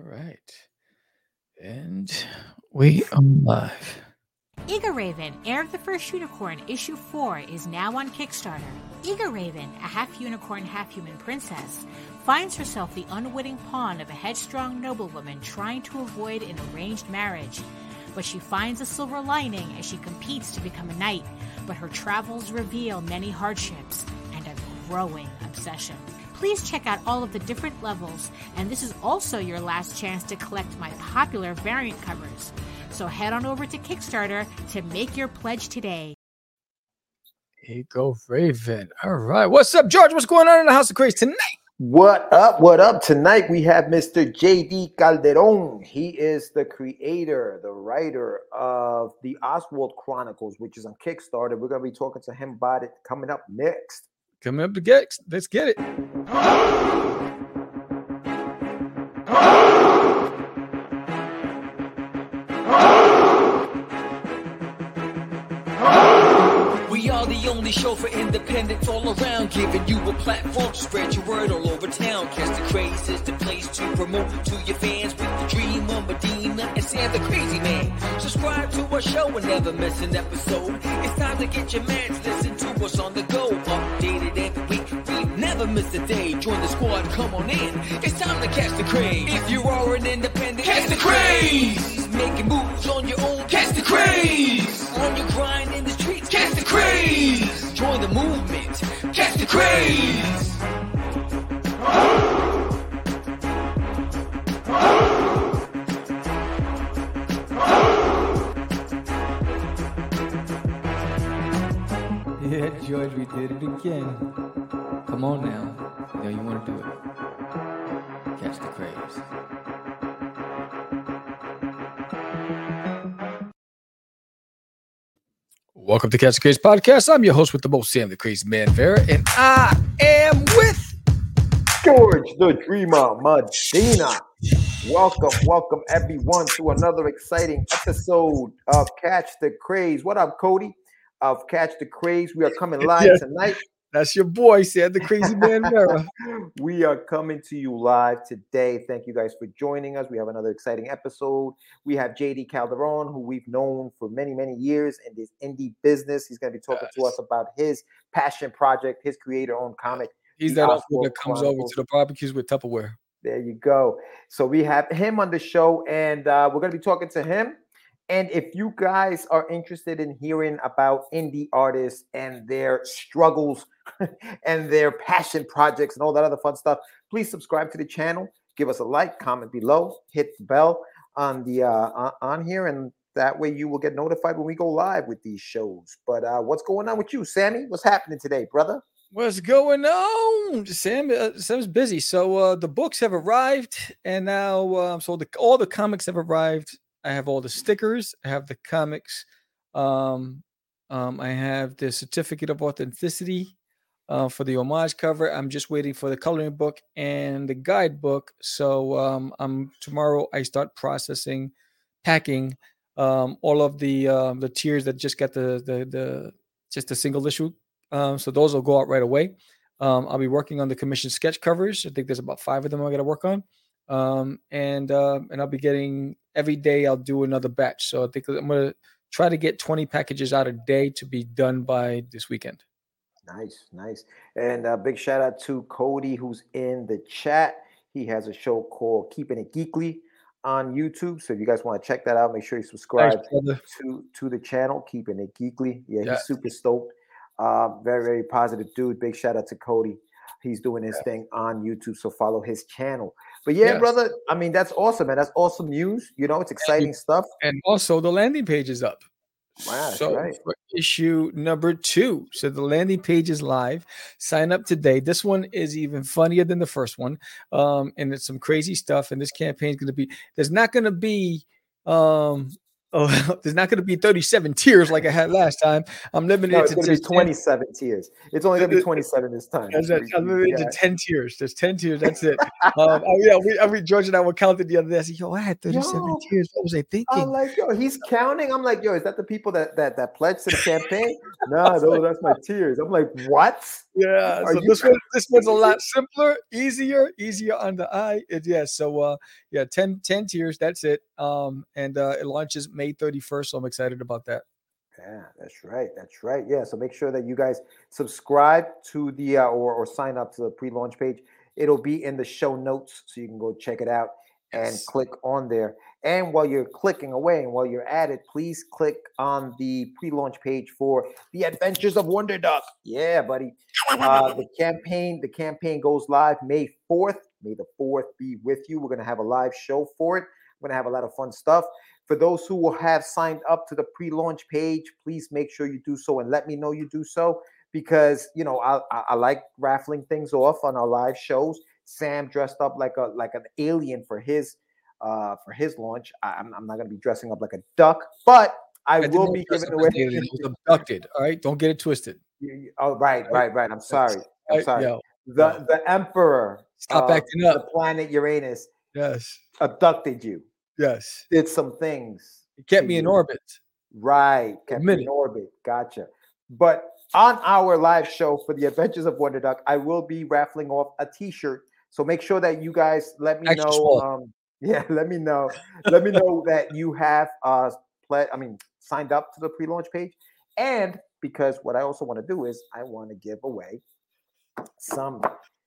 right. And we are live. Eager Raven, Heir of the First Unicorn, Issue 4 is now on Kickstarter. Eager Raven, a half-unicorn, half-human princess, finds herself the unwitting pawn of a headstrong noblewoman trying to avoid an arranged marriage. But she finds a silver lining as she competes to become a knight, but her travels reveal many hardships and a growing obsession. Please check out all of the different levels, and this is also your last chance to collect my popular variant covers. So head on over to Kickstarter to make your pledge today. Eager Raven. All right. What's up, George? What's going on in the House of Craze tonight? What up? What up? Tonight we have Mr. J.D. Calderon. He is the creator, the writer of the Oswald Chronicles, which is on Kickstarter. We're going to be talking to him about it coming up next. Coming up to get. Let's get it. We are the only show for independents all around, giving you a platform to spread your word all over town. Cast the Craze is the place to promote to your fans with the dream of Medina and Sam the Crazy Man. Subscribe to our show and never miss an episode. It's time to get your mans, listen to us on the go. Updated every week, we never miss a day. Join the squad, come on in. It's time to catch the Craze. If you are an independent, catch the Craze. Making moves on your own, catch the Craze. On your grind in the streets, catch the Craze. Join the movement, catch the Craze. Yeah, George, we did it again. Come on now. You know you want to do it. Catch the Craze. Welcome to Catch the Craze Podcast. I'm your host with the most, Sam the Crazy Man Vera, and I am with George the Dreamer Medina. Welcome everyone to another exciting episode of Catch the Craze. What up, Cody? Of Catch the Craze. We are coming live tonight. That's your boy, Sam the Crazy Man Vera. We are coming to you live today. Thank you guys for joining us. We have another exciting episode. We have JD Calderon, who we've known for many, many years in this indie business. He's going to be talking to us about his passion project, his creator-owned comic. He's that uncle that comes over to the barbecues with Tupperware. There you go. So we have him on the show, and we're going to be talking to him. And if you guys are interested in hearing about indie artists and their struggles and their passion projects and all that other fun stuff, please subscribe to the channel. Give us a like, comment below, hit the bell on the on here, and that way you will get notified when we go live with these shows. But what's going on with you, Sammy? What's happening today, brother? What's going on? Sam's busy. So the books have arrived, and now all the comics have arrived. I have all the stickers. I have the comics. I have the certificate of authenticity for the homage cover. I'm just waiting for the coloring book and the guidebook. So tomorrow I start packing all of the tiers that just got the just a single issue. So those will go out right away. I'll be working on the commissioned sketch covers. I think there's about 5 of them I got to work on. And I'll be getting every day. I'll do another batch. So I think I'm going to try to get 20 packages out a day to be done by this weekend. Nice. And a big shout out to Cody, who's in the chat. He has a show called Keeping It Geekly on YouTube. So if you guys want to check that out, make sure you subscribe to the channel, Keeping It Geekly. Yeah, he's super stoked. Very, very positive dude. Big shout out to Cody. He's doing his thing on YouTube, so follow his channel. But brother, I mean, that's awesome, man. That's awesome news. You know, it's exciting stuff. And also the landing page is up. Wow, so right. For issue number 2. So the landing page is live. Sign up today. This one is even funnier than the first one. And it's some crazy stuff. And this campaign is going to be, there's not going to be Oh, there's not going to be 37 tiers like I had last time. I'm limited No, it's to going to be just 27 tiers. It's only going to be 27 this time. I'm limited to 10 tiers. There's 10 tiers. That's it. George and I were counting the other day. I said, yo, I had 37 tiers. What was I thinking? I'm like, yo, he's counting. I'm like, yo, is that the people that pledged to the campaign? No, that's my tiers. I'm like, what? Yeah. So this one's a lot simpler, easier on the eye. So 10 tiers. That's it. And it launches May 31st. So I'm excited about that. Yeah, that's right. Yeah. So make sure that you guys subscribe to the or sign up to the pre-launch page. It'll be in the show notes, so you can go check it out and click on there. And while you're clicking away and while you're at it, please click on the pre-launch page for the Adventures of Wonder Duck. Yeah, buddy. The campaign goes live May 4th. May the 4th be with you. We're gonna have a live show for it. We're gonna have a lot of fun stuff. For those who will have signed up to the pre-launch page, please make sure you do so and let me know you do so, because I like raffling things off on our live shows. Sam dressed up like an alien for his launch. I'm not gonna be dressing up like a duck, but I will be giving away. I was abducted. All right, don't get it twisted. Oh, right. I'm sorry. Yo, the Emperor. Stop acting up. The planet Uranus. Yes. Abducted you. Yes. Did some things. It kept me in orbit. Right. Kept me in orbit. Gotcha. But on our live show for the Adventures of Wonder Duck, I will be raffling off a t-shirt. So make sure that you guys let me know. Let me know. Let me know that you have signed up to the pre-launch page. And because what I also want to do is I want to give away some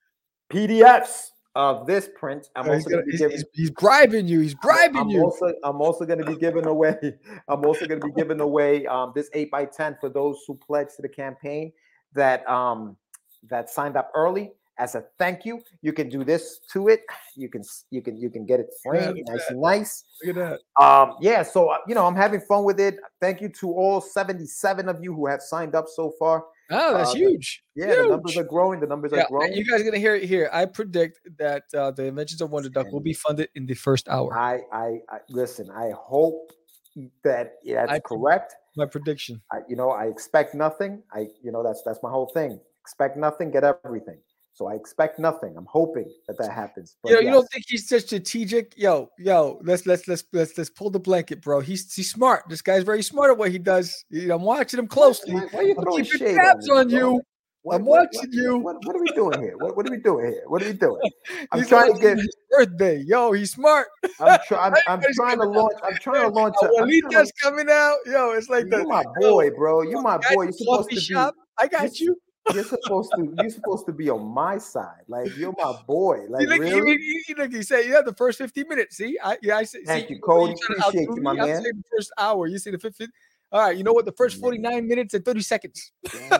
PDFs of this print. He's bribing you. He's bribing you. I'm also going to be giving away. I'm also going to be giving away this 8x10 for those who pledged to the campaign that signed up early. As a thank you, you can do this to it. You can get it framed nice. Look at that. So I'm having fun with it. Thank you to all 77 of you who have signed up so far. Oh, that's huge. Huge. The numbers are growing. You guys are gonna hear it here. I predict that the Adventures of Wonder Duck will be funded in the first hour. I listen. I hope that that's correct. My prediction. I expect nothing. That's my whole thing. Expect nothing, get everything. So I expect nothing. I'm hoping that happens. But you don't think he's just strategic? Yo, let's pull the blanket, bro. He's smart. This guy's very smart at what he does. I'm watching him closely. Why are you throwing shade tabs on you? I'm watching you. What are we doing here? What are we doing here? What are we doing? I'm he's trying to get his birthday. Yo, he's smart. I'm trying to launch. I'm trying to launch. Juanita's coming out. Yo, it's like you're my boy, bro. You're my boy. You're supposed to shop. I got you. You're supposed to be on my side. Like, you're my boy. Like, really? He said, the first 15 minutes. See, thank you, Cody. Appreciate you, my man. The first hour. You see the 15. All right, you know what? The first 49 minutes and 30 seconds.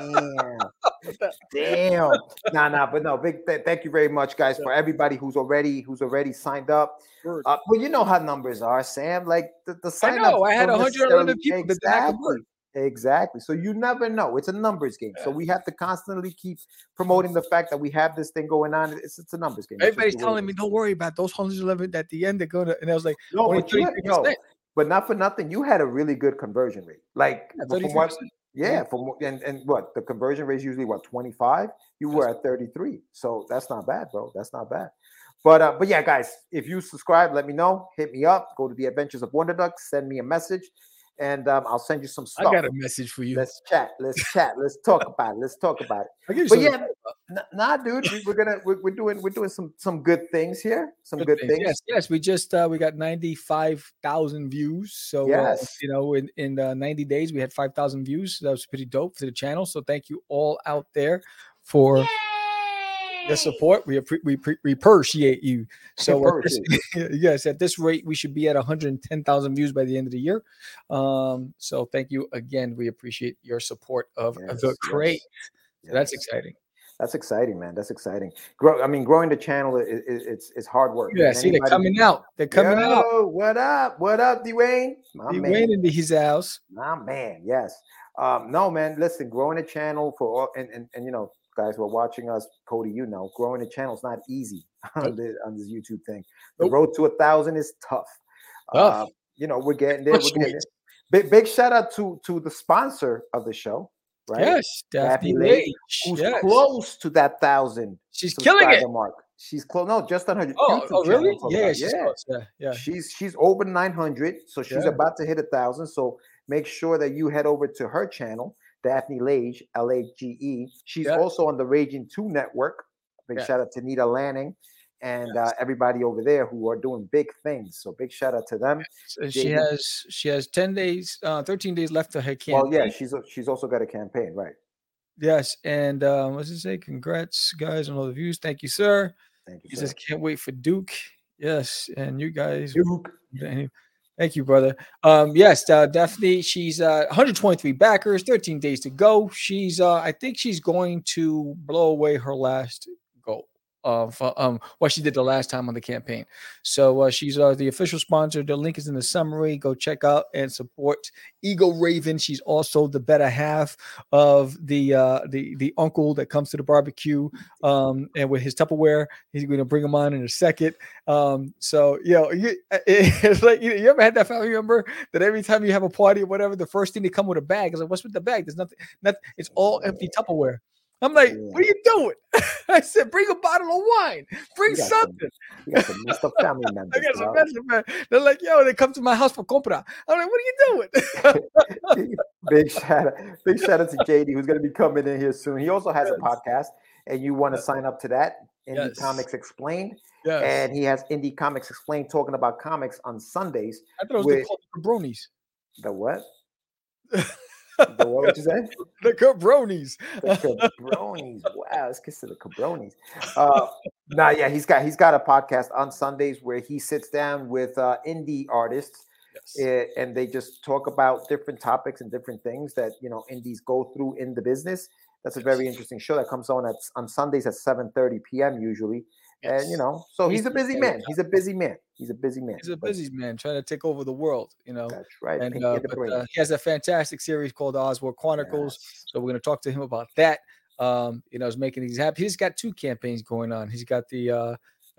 Damn. But no. Big thank you very much, guys, for everybody who's already signed up. Well, you know how numbers are, Sam. Like the sign up. I had 111 people that did not convert. Exactly. So you never know. It's a numbers game. So we have to constantly keep promoting the fact that we have this thing going on. It's a numbers game. Everybody's telling me, don't worry about those 111 at the end. They're going to, and I was like, no, but not for nothing. You had a really good conversion rate. Like, from what the conversion rate is usually 25. You were at 33. So that's not bad, bro. That's not bad. But yeah, guys, if you subscribe, let me know. Hit me up. Go to the Adventures of Wonder Duck. Send me a message. And I'll send you some stuff. I got a message for you. Let's chat. Let's talk about it. But yeah, dude, we're doing some good things here. Some good things. Yes. We just we got 95,000 views. So in 90 days we had 5,000 views. So that was pretty dope for the channel. So thank you all out there for the support. We appreciate you. So yes, at this rate, we should be at 110,000 views by the end of the year. So thank you again. We appreciate your support of the crate. So that's exciting. That's exciting, man. That's exciting. Growing the channel it's hard work. Yeah, see, they're coming out. What up, Dwayne? Dwayne into his house. My man, yes. No, man. Listen, growing a channel for all, and guys who are watching us, Cody, growing a channel is not easy on this YouTube thing. The road to 1,000 is tough. we're getting there. Fluctuates. We're getting there. Big shout out to the sponsor of the show, right? Yes, Daphne Lage, Lage. who's Yes. close to that 1,000 She's killing it. mark. She's close. No, just on her YouTube Oh, really? channel. Yeah, she's close. Yeah. She's over 900, so she's Yeah. about to hit 1,000. So make sure that you head over to her channel, Daphne Lage, Lage. She's also on the Raging 2 network. Big shout out to Nita Lanning and everybody over there who are doing big things. So big shout out to them. So she has 13 days left to her campaign. Well, yeah, she's also got a campaign, right? Yes, and what's it say? Congrats, guys, on all the views. Thank you, sir. Thank you. He says can't wait for Duke. Yes, and you guys. Duke. Thank you, brother. Yes, Daphne. She's 123 backers, 13 days to go. She's I think she's going to blow away her last goal of what she did the last time on the campaign. So she's the official sponsor. The link is in the summary. Go check out and support Eagle Raven. She's also the better half of the uncle that comes to the barbecue and with his Tupperware. He's going to bring him on in a second. So it's like you ever had that family member that every time you have a party or whatever, the first thing they come with a bag is like, what's with the bag? There's nothing. It's all empty Tupperware. I'm like, what are you doing? I said, bring a bottle of wine. Bring something. You got some messed up family members. I got some messed up, man. They're like, they come to my house for compra. I'm like, what are you doing? Big shout out to JD, who's going to be coming in here soon. He also has a podcast, and you want to sign up to that, Indie Comics Explained. Yes. And he has Indie Comics Explained talking about comics on Sundays. I thought it was called the Cabronis. The what? The what would you say? The Cabronis. The Cabronis. Wow, let's get to the Cabronis. He's got a podcast on Sundays where he sits down with indie artists, and they just talk about different topics and different things that indies go through in the business. That's a very interesting show that comes on Sundays at 7:30 p.m. usually. Yes. And so he's a busy man. He's a busy man trying to take over the world. That's right. And he has a fantastic series called the Oswald Chronicles. Yes. So we're going to talk to him about that. He's making these happen. He's got 2 campaigns going on. He's got the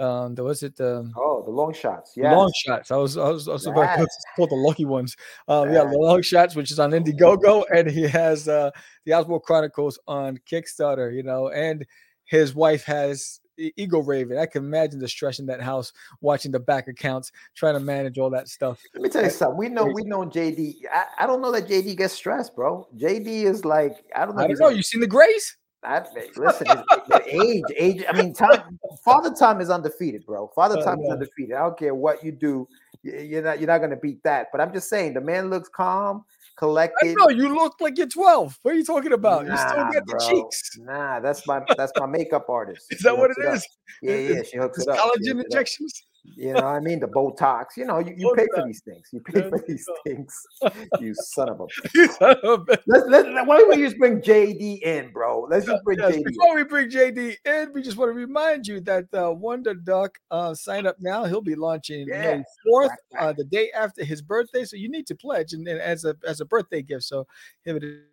the long shots. Yeah, long shots. I was about to call the lucky ones. The long shots, which is on Indiegogo, and he has the Oswald Chronicles on Kickstarter. And his wife has Eagle Raven. I can imagine the stress in that house, watching the back accounts, trying to manage all that stuff. Let me tell you something. We know JD. I don't know that JD gets stressed, bro. JD is like, I don't know. You seen the Grays? Listen, age. I mean, Father Time is undefeated, bro. Father Time is undefeated. I don't care what you do. You're not going to beat that. But I'm just saying, the man looks calm, collected. I know you look like you're 12. What are you talking about? You still got the cheeks. Nah, that's my makeup artist. Is that what it is? Yeah, she hooks it up. Collagen injections. You know what I mean? The Botox. You pay for these things. You pay for these things. You son of a bitch. Why don't we just bring JD in, bro? Let's just bring JD in. Before we bring JD in, we just want to remind you that Wonder Duck sign up now. He'll be launching May 4th, the day after his birthday. So you need to pledge and as a birthday gift. So here it is.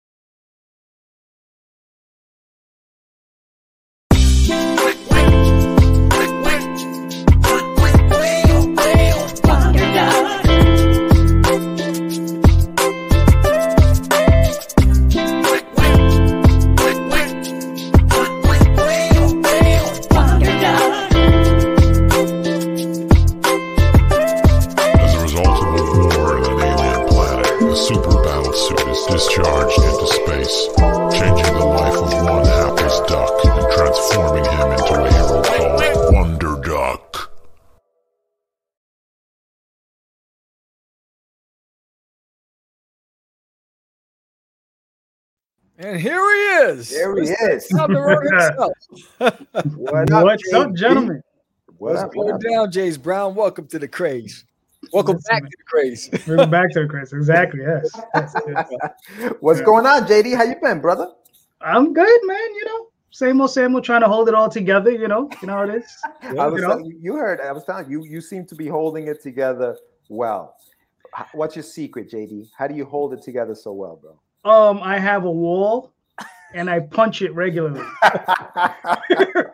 Discharged into space, changing the life of one hapless duck and transforming him into a hero called Wonder Duck. And here he is. There he is. What's up, gentlemen? What's going down, James Brown? Welcome to the Craze. Welcome back to the Craze. Welcome back to the Craze. Exactly. Yes. What's going on, JD? How you been, brother? I'm good, man. Same old, trying to hold it all together. You know how it is. I was telling you, you seem to be holding it together well. What's your secret, JD? How do you hold it together so well, bro? I have a wall, and I punch it regularly.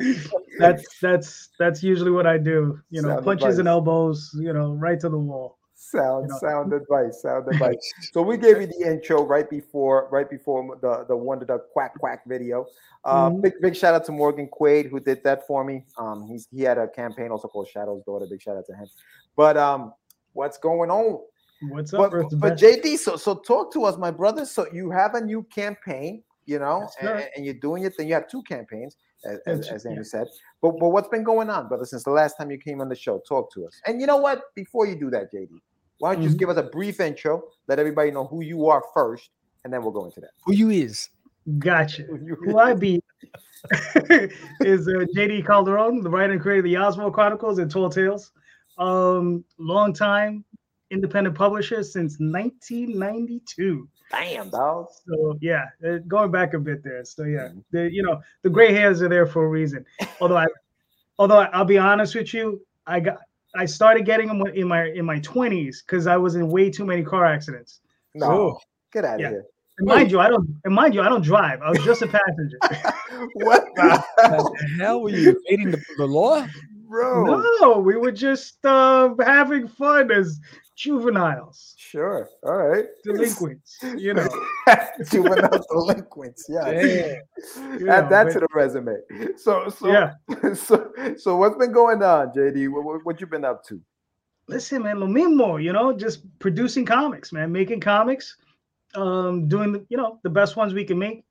That's usually what I do. Punches and elbows. Right to the wall. Sound advice. So we gave you the intro right before the Wonder Duck Quack video. Big shout out to Morgan Quaid who did that for me. He had a campaign also called Shadow's Daughter. Big shout out to him. But what's going on? What's up, but JD? So talk to us, my brother. So you have a new campaign, you know, and you're doing your thing. You have two campaigns, as Amy said. But what's been going on, brother, since the last time you came on the show? Talk to us. And you know what? Before you do that, JD, why don't you just give us a brief intro? Let everybody know who you are first, and then we'll go into that. Who you is? Gotcha. Who I be is JD Calderon, the writer and creator of the Oswald Chronicles and Tall Tales. Long time independent publisher since 1992. Damn, dog. So yeah, going back a bit there. So yeah, the gray hairs are there for a reason. Although I'll be honest with you, I started getting them in my 20s because I was in way too many car accidents. No, get out of here. And mind you, I don't drive. I was just a passenger. What the hell were you evading the law? Bro. No, we were just having fun as juveniles. Sure. All right. Delinquents, you know. Juvenile delinquents. Yeah. Add that to the resume. So what's been going on, JD? What you been up to? Listen, man, lo mismo, you know, just producing comics, man, making comics, doing the best ones we can make.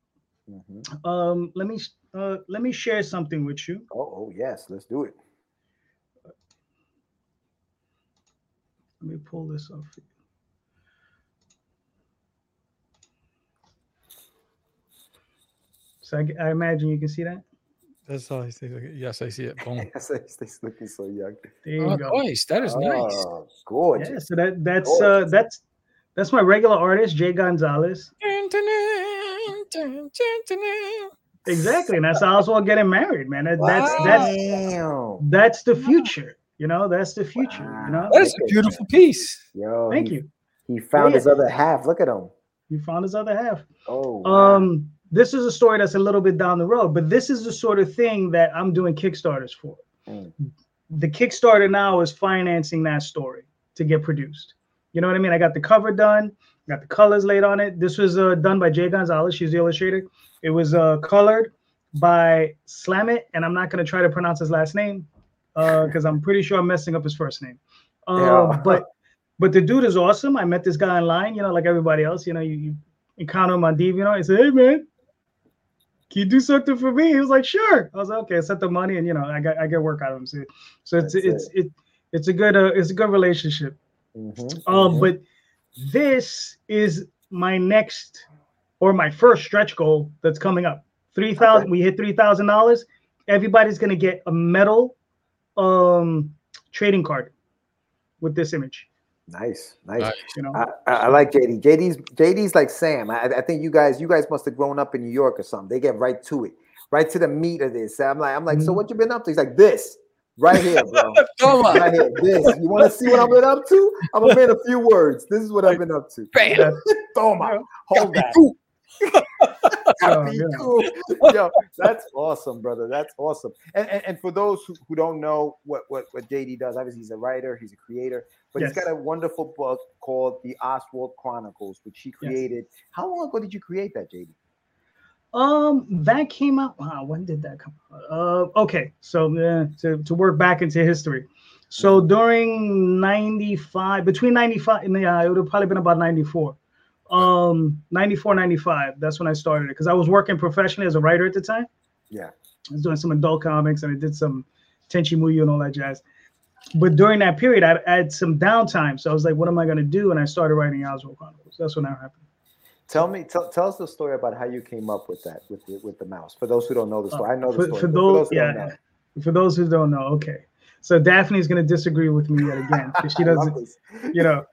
Let me share something with you. Oh yes, let's do it. Let me pull this up for you. So I imagine you can see that. That's all I see. Yes, I see it. Boom. He's looking so young. There you go. Nice. That is nice. Gorgeous. Yeah, so that's my regular artist, Jay Gonzalez. Exactly, and that's Oswald getting married, man. That's the future. You know, that's the future. Wow. You know, that's a beautiful piece. Yo, thank you. He found his other half. Look at him. He found his other half. Oh. Wow. This is a story that's a little bit down the road, but this is the sort of thing that I'm doing Kickstarters for. The Kickstarter now is financing that story to get produced. You know what I mean? I got the cover done, got the colors laid on it. This was done by Jay Gonzalez. She's the illustrator. It was colored by Slamit, and I'm not going to try to pronounce his last name because I'm pretty sure I'm messing up his first name. But the dude is awesome. I met this guy online, you know, like everybody else. You know, you encounter him on DeviantArt. You know, I said, "Hey, man, can you do something for me?" He was like, "Sure." I was like, "Okay." I sent the money, and you know, I get work out of him. So it's a good relationship. But this is my next or my first stretch goal that's coming up. 3,000. We hit $3,000. Everybody's gonna get a metal trading card with this image. Nice. You know, I like JD. JD's like Sam. I think you guys must have grown up in New York or something. They get right to it, right to the meat of this. I'm like, so what you been up to? He's like, this right here, bro. Right here, this. You want to see what I've been up to? I'm gonna in a few words. This is what I've been up to. Bam. Toma. Hold that. Cool. Yo, that's awesome, brother. That's awesome. And for those who don't know what JD does, obviously he's a writer, he's a creator, but he's got a wonderful book called The Oswald Chronicles, which he created. How long ago did you create that, JD? That came out. Wow, when did that come out? Okay, so to work back into history. So during 95, between 95 and it would have probably been about 94. 94, 95. That's when I started it because I was working professionally as a writer at the time. Yeah. I was doing some adult comics and I did some Tenchi Muyo and all that jazz. But during that period, I had some downtime. So I was like, what am I going to do? And I started writing Oswald Chronicles. That's when that happened. Tell us the story about how you came up with that, with the mouse. For those who don't know the story, I know the story. For those who don't know, okay. So Daphne's going to disagree with me yet again because she doesn't, you know.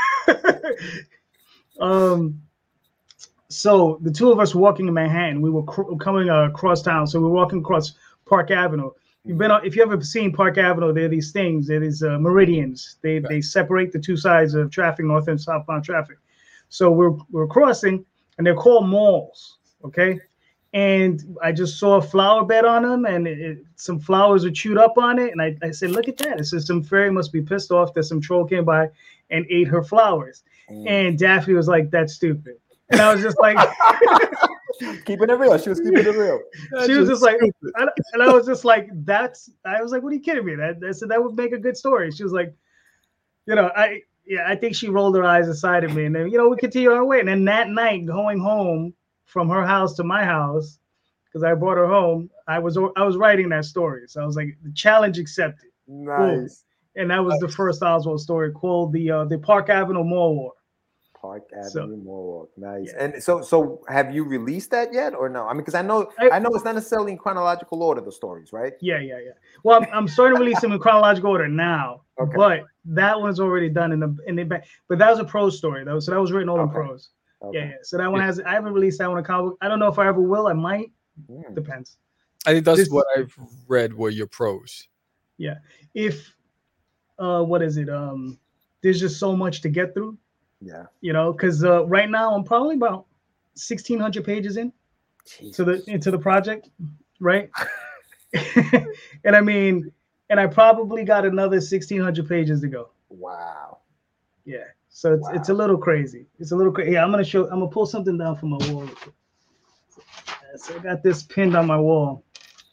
So the two of us walking in Manhattan, we were coming across town. So we were walking across Park Avenue. If you ever seen Park Avenue, there are these things. There is meridians. They separate the two sides of traffic, north and southbound traffic. So we're crossing, and they're called malls. Okay, and I just saw a flower bed on them, and some flowers were chewed up on it. And I said, look at that. It says some fairy must be pissed off that some troll came by and ate her flowers. And Daphne was like, that's stupid. And I was just like, keeping it real. She was keeping it real. She was just like, and I was just like, I was like, what are you kidding me? I said, that would make a good story. She was like, I think she rolled her eyes aside at me. And then, we continued our way. And then that night, going home from her house to my house, because I brought her home, I was writing that story. So I was like, the challenge accepted. Nice. Boom. And that was the first Oswald story, called the Park Avenue Mall War. Park Avenue Mall War. Nice. Yeah. And so have you released that yet or no? I mean, because I know it's not necessarily in chronological order, the stories, right? Yeah. Well, I'm starting to release them in chronological order now. Okay. But that one's already done in the back. But that was a prose story though. So that was written all in prose. Okay. Yeah. So that one I haven't released that one in comic book. I don't know if I ever will. I might. Depends. I think that's what I've read were your prose. Yeah. If what is it? There's just so much to get through. Yeah. Because right now I'm probably about 1,600 pages into the project, right? And I mean, and I probably got another 1,600 pages to go. Wow. Yeah. So it's a little crazy. It's a little crazy. Yeah, I'm gonna pull something down from my wall. So I got this pinned on my wall.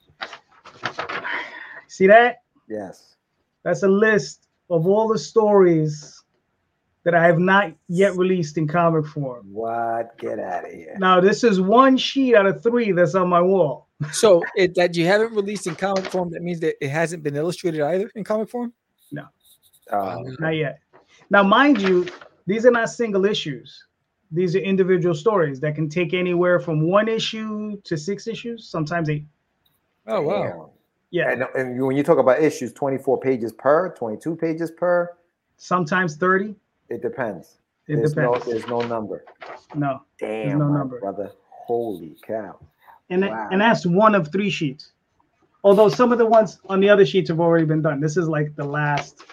See that? Yes. That's a list of all the stories that I have not yet released in comic form. What? Get out of here. Now, this is one sheet out of 3 that's on my wall. So that you haven't released in comic form, that means that it hasn't been illustrated either in comic form? No. Not yet. Now, mind you, these are not single issues. These are individual stories that can take anywhere from 1 issue to 6 issues, sometimes 8. Oh, wow. Yeah. And when you talk about issues, 24 pages per, 22 pages per? Sometimes 30. It depends. Depends. There's no number. No. Damn, there's no number. Brother. Holy cow. And that's 1 of 3 sheets. Although some of the ones on the other sheets have already been done. This is like the last.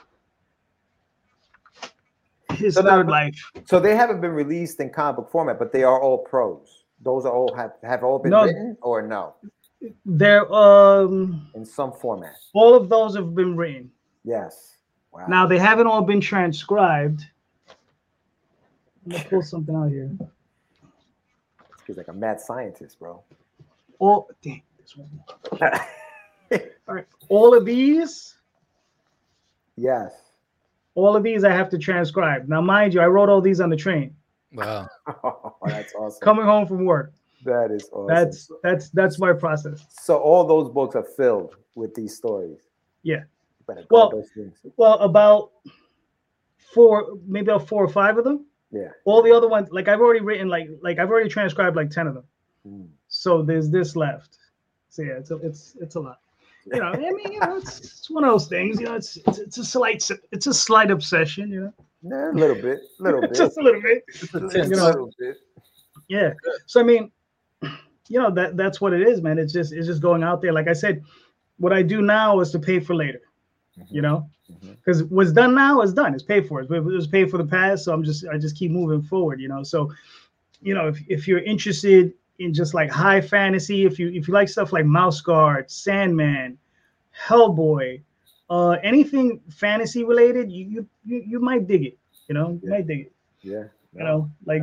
His third life. So they haven't been released in comic book format, but they are all prose. Those are all have all been written or no? They're in some format. All of those have been written. Yes. Wow. Now they haven't all been transcribed. I'm gonna pull something out here. He's like a mad scientist, bro. Dang, this one. All right. All of these. Yes. All of these I have to transcribe. Now, mind you, I wrote all these on the train. Wow. Oh, that's awesome. Coming home from work. That is awesome. That's my process. So all those books are filled with these stories. Yeah. Well, about 4, maybe about 4 or 5 of them. Yeah. All the other ones, like I've already written, like I've already transcribed like 10 of them. So there's this left. So yeah, it's a lot. I mean, it's one of those things. It's a slight obsession. Yeah, a little bit. Just a little bit. Little bit. Yeah. So I mean, that's what it is, man. It's just going out there. Like I said, what I do now is to pay for later. Because what's done now is done. It's paid for. It was paid for the past, so I just keep moving forward. So, if you're interested in just like high fantasy, if you like stuff like Mouse Guard, Sandman, Hellboy, anything fantasy related, you might dig it. You might dig it. Yeah.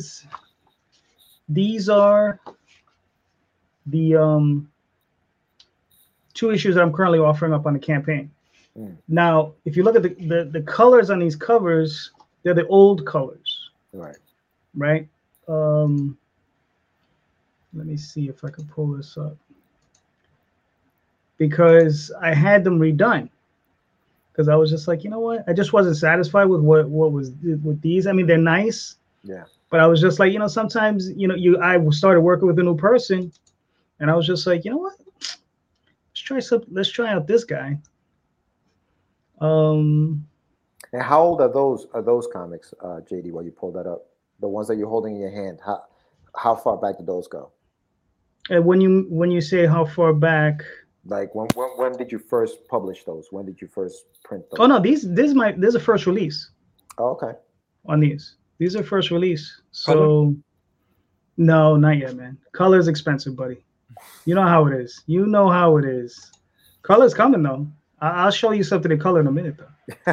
These are the 2 issues that I'm currently offering up on the campaign. Now, if you look at the colors on these covers, they're the old colors. Right. Let me see if I can pull this up, because I had them redone, because I was just like, you know what? I just wasn't satisfied with what was with these. I mean, they're nice. Yeah. But I was just like, sometimes, I started working with a new person, and I was just like, you know what? Let's try out this guy. And how old are those comics, JD? While you pull that up, the ones that you're holding in your hand, how far back did those go? And when you say how far back, like when did you first publish those? When did you first print those? Oh no, this is a first release. Oh, okay. On these are first release. So No, not yet, man. Color's expensive, buddy. You know how it is. You know how it is. Color's coming though. I'll show you something in color in a minute though.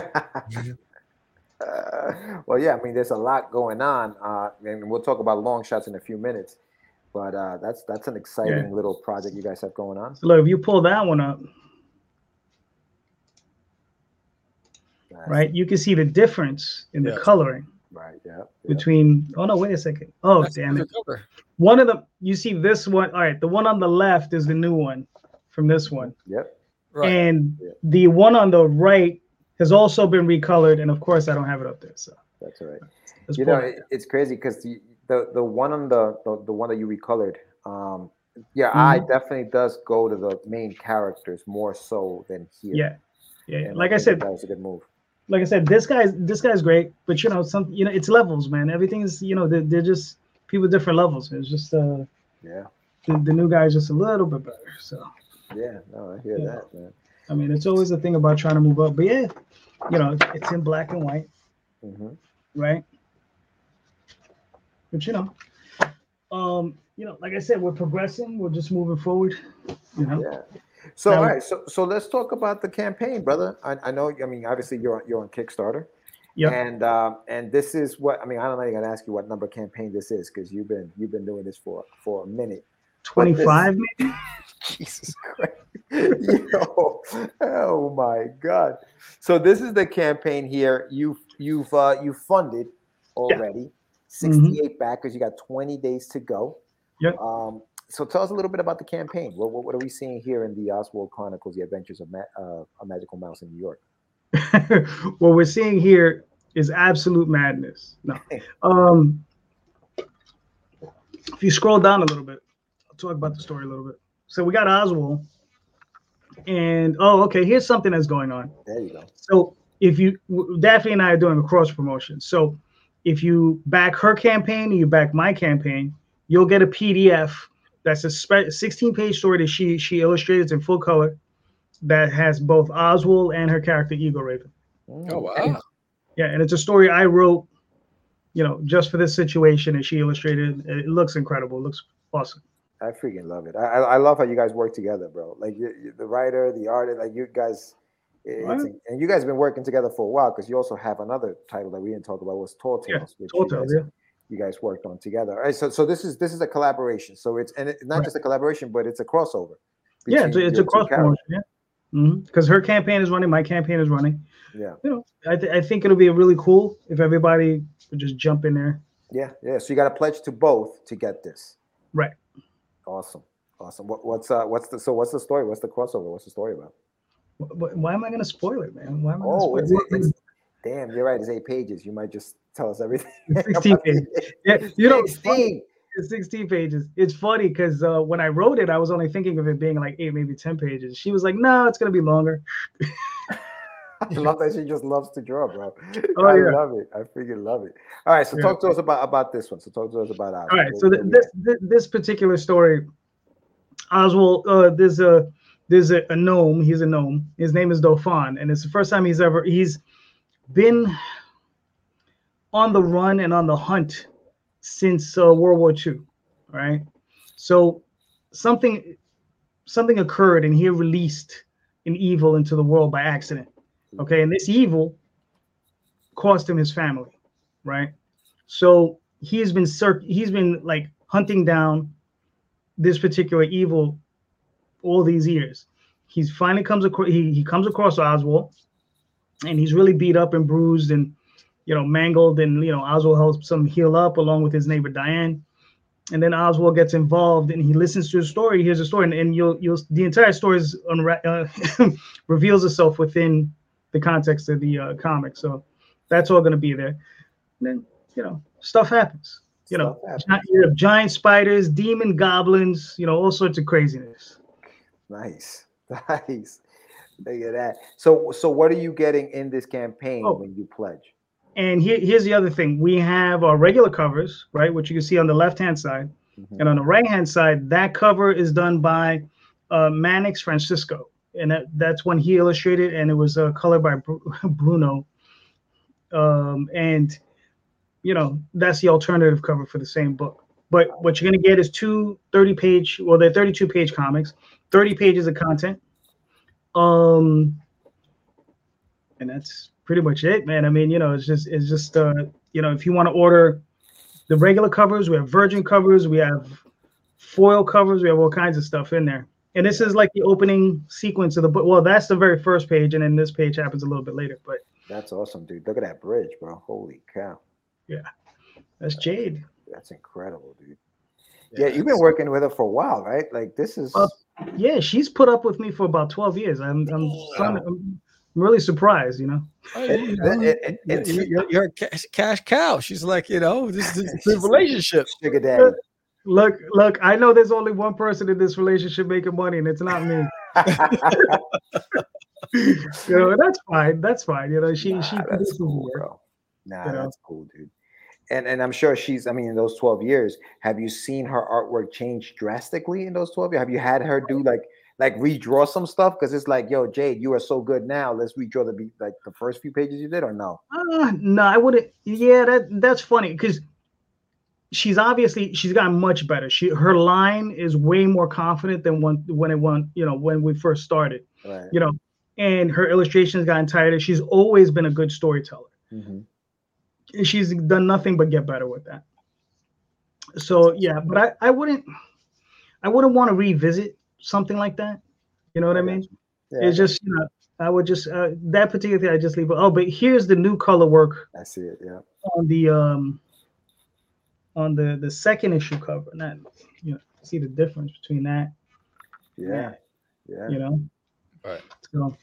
Well, yeah, I mean, there's a lot going on, and we'll talk about long shots in a few minutes. But that's an exciting little project you guys have going on. So look, if you pull that one up, right, you can see the difference in the coloring. Right. Yeah. Between. Oh no! Wait a second. Oh damn it! One of them. You see this one. All right. The one on the left is the new one from this one. Yep. Right. And the one on the right has also been recolored, and of course I don't have it up there. So that's all right. You know, it's crazy because the one on the one that you recolored, I definitely does go to the main characters more so than here. Yeah. Like I said, that was a good move. Like I said, this guy's great, but it's levels, man. Everything is, they're just people with different levels. It's just the new guy is just a little bit better. So yeah, no, I hear that, man. I mean, it's always a thing about trying to move up, but it's in black and white, right? But like I said, we're progressing. We're just moving forward. Yeah. So all right, so let's talk about the campaign, brother. I know. I mean, obviously you're on Kickstarter. Yeah. And this is what I mean. I'm not even gonna ask you what number campaign this is because you've been doing this for a minute. 25, maybe. Jesus Christ. Oh my God. So this is the campaign here. You've funded already 68 backers. You got 20 days to go. Yep. So tell us a little bit about the campaign. What are we seeing here in the Oswald Chronicles: The Adventures of a Magical Mouse in New York? What we're seeing here is absolute madness. No. If you scroll down a little bit, I'll talk about the story a little bit. So we got Oswald, and here's something that's going on. There you go. So Daphne and I are doing a cross promotion. So if you back her campaign and you back my campaign, you'll get a PDF. That's a 16-page story that she illustrated in full color that has both Oswald and her character Eagle Raven. Oh wow! And it's a story I wrote, just for this situation, and she illustrated. It looks incredible. It looks awesome. I freaking love it. I love how you guys work together, bro. Like the writer, the artist, like you guys, and you guys have been working together for a while because you also have another title that we didn't talk about was Tall Tales, which you guys worked on together. All right, so this is a collaboration. So it's not just a collaboration, but it's a crossover. Yeah, it's a cross promotion. Yeah, because her campaign is running, my campaign is running. Yeah, I think it'll be really cool if everybody would just jump in there. Yeah. So you got to pledge to both to get this. Right. Awesome. What's the story? What's the crossover? What's the story about? Why am I going to spoil it, man? Why am I going to spoil it? Damn, you're right. It's 8 pages. You might just tell us everything. 16 pages. Yeah, 16. It's 16 pages. It's funny because when I wrote it, I was only thinking of it being like 8, maybe 10 pages. She was like, "No, it's going to be longer." I love that she just loves to draw, bro. Oh, I love it. I freaking love it. All right, so talk to us about this one. So talk to us about Oswald. All right, so this particular story, Oswald, there's a gnome. He's a gnome. His name is Dauphin, and it's the first time he's been on the run and on the hunt since World War II. All right, so something occurred, and he released an evil into the world by accident. Okay, and this evil cost him his family, right? So he's been like hunting down this particular evil all these years. He finally comes across Oswald, and he's really beat up and bruised and mangled, and Oswald helps him heal up along with his neighbor Diane. And then Oswald gets involved, and he listens to his story. He hears a story, and the entire story is reveals itself within the context of the comic. So that's all going to be there. And then stuff happens. You have giant spiders, demon goblins, all sorts of craziness. Nice. Look at that. So what are you getting in this campaign when you pledge? And here's the other thing. We have our regular covers, right, which you can see on the left-hand side. Mm-hmm. And on the right-hand side, that cover is done by Mannix Francisco. And that's when he illustrated, and it was colored by Bruno. And, that's the alternative cover for the same book. But what you're going to get is two 30-page, well, they're 32-page comics, 30 pages of content. And that's pretty much it, man. I mean, it's just if you want to order the regular covers, we have virgin covers, we have foil covers, we have all kinds of stuff in there. And this is like the opening sequence of the book. Well, that's the very first page, and then this page happens a little bit later. But that's awesome, dude. Look at that bridge, bro. Holy cow. Yeah. That's Jade. That's incredible, dude. Yeah, you've been working with her for a while, right? Like this is yeah, she's put up with me for about 12 years. I'm really surprised, You're a cash cow. She's like, this is the relationship. Sugar daddy. Look, I know there's only one person in this relationship making money, and it's not me. That's fine. That's fine. She that's cool, bro. That's cool, dude. And I'm sure in those 12 years, have you seen her artwork change drastically in those 12 years? Have you had her do like redraw some stuff? Because it's like, yo, Jade, you are so good now. Let's redraw the first few pages you did, or no? No, I wouldn't. Yeah, that's funny because she's gotten much better. Her line is way more confident than when we first started. Right. And her illustrations gotten tighter. She's always been a good storyteller. Mm-hmm. She's done nothing but get better with that. So yeah, but I wouldn't want to revisit something like that. You know what I mean? Yeah. It's just I would just that particular thing I just leave it. Oh, but here's the new color work. I see it. Yeah. On the second issue cover, and see the difference between that. Yeah. Right. So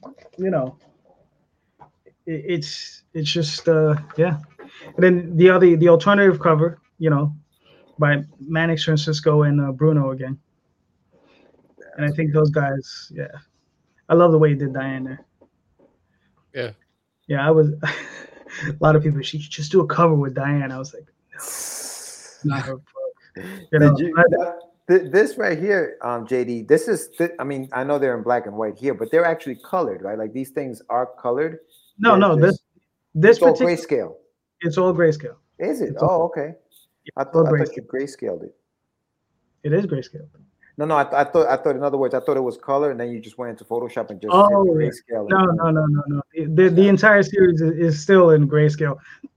it's just yeah. And then the alternative cover, by Mannix Francisco and Bruno again. And I think those guys, yeah. I love the way he did Diane there. Yeah. Yeah, I was a lot of people, she just do a cover with Diane. I was like, no, not her book. This right here, JD, this is, I know they're in black and white here, but they're actually colored, right? Like these things are colored. No, this it's all grayscale. It's all grayscale. Is it? Okay. I thought you grayscaled it. It is grayscale. No. I thought. In other words, I thought it was color, and then you just went into Photoshop and just grayscale. No. The entire series is still in grayscale.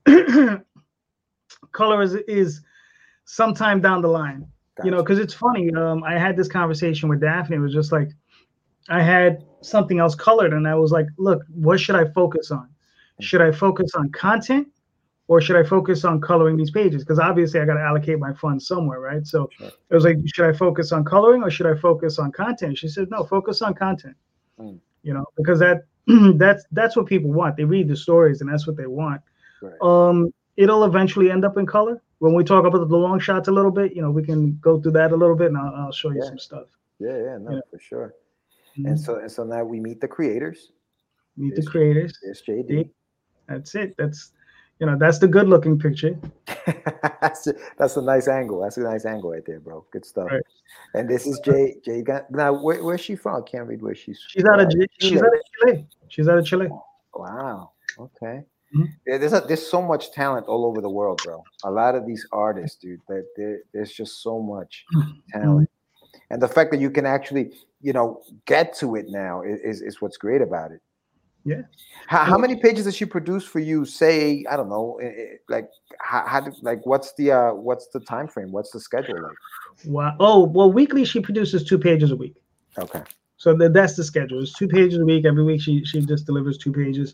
Color is sometime down the line. Gotcha. Because it's funny. I had this conversation with Daphne. It was just like I had something else colored, and I was like, "Look, what should I focus on? Should I focus on content, or should I focus on coloring these pages? Because obviously I got to allocate my funds somewhere, right? So it was like, should I focus on coloring or should I focus on content? She said, no, focus on content. Because that's what people want. They read the stories, and that's what they want. Right. It'll eventually end up in color. When we talk about the long shots a little bit, we can go through that a little bit, and I'll show you some stuff. Yeah, for sure. Mm-hmm. And so now we meet the creators. Meet the creators. There's JD. That's it. That's the good looking picture. That's a nice angle. That's a nice angle right there, bro. Good stuff. Right. And this is Jay. Now, where's she from? I can't read where she's from. She's out of Chile. Wow. Okay. Mm-hmm. Yeah, there's so much talent all over the world, bro. A lot of these artists, dude, there's just so much talent. And the fact that you can actually, get to it now is what's great about it. Yeah. How many pages does she produce for you? Say, I don't know, what's the time frame? What's the schedule like? Wow. Oh, well, weekly she produces 2 pages a week. Okay. So that's the schedule. It's 2 pages a week. Every week she just delivers 2 pages.